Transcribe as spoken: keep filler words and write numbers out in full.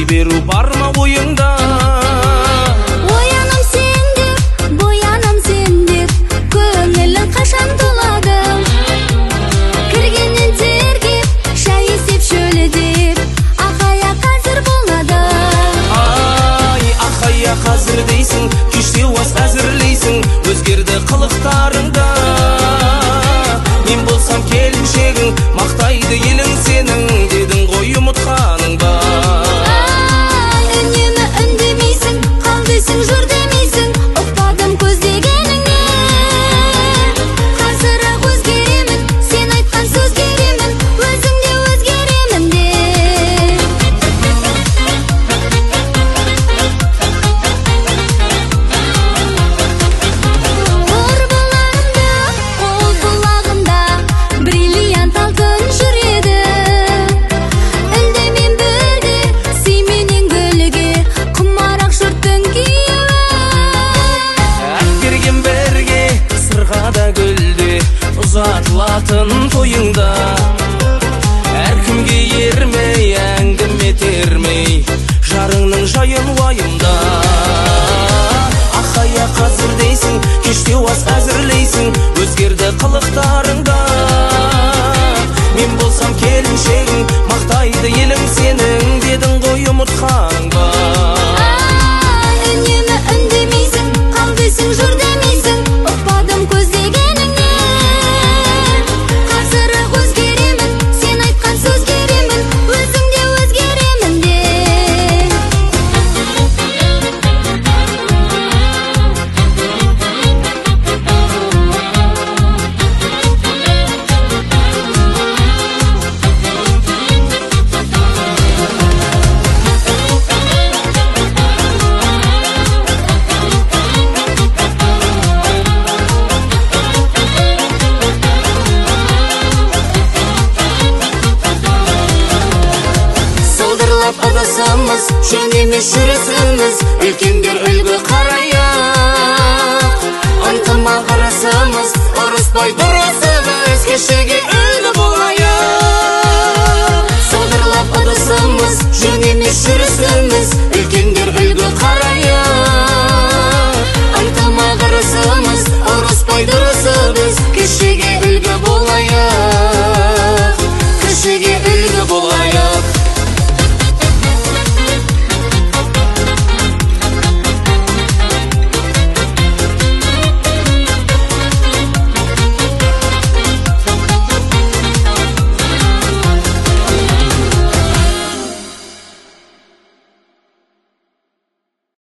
жіберу бар ма ойыңда? Оянам сен деп, боянам сен деп, көңілің қашан толады? Кіргеннен тергеп, шай есеп шөлдеп, ақая қазір болады. Ай, ақая қазір дейсің, кеште уас әзірлейсің, өзгерді қылықтарыңда. Мен болсам келіншегің, мақтайды елің сенің, дедің ғой ұмытқаның ба? Үнемі үндемейсің, қал дейсің, жүр демейсің, ұқпадым көздегеніңе. Қазір ақ өзгеремін, сен айтқан сөз керемін, өзіңде өзгеремін де. Ор бұлағында, қол бұлағында, бриллиант алтын жүреді. Үндемен бөлде, сүйменен гүлге, құмарақ жұрттың күйеуі. Әперген бірге, сырға да гүлде, ұзатылатын тойыңда. Әркімге ермей, әңгіме термей, жарыңның жайын уайымда. Ақая қазір дейсің, кеште уас әзірлейсің, өзгерді қылықтарыңда. Мен болсам келіншегің, мақтайды елің сенің, дедің ғой ұмытқаның ба? Үнемі үндемейсің, қал дейсің, жүр демейсің, ұқпадым көздегеніңе. Қазір ақ өзгеремін, сен айтқан сөз керемін, өзіңде өзгеремін де. Сылдырлап адасамыз, жөн емес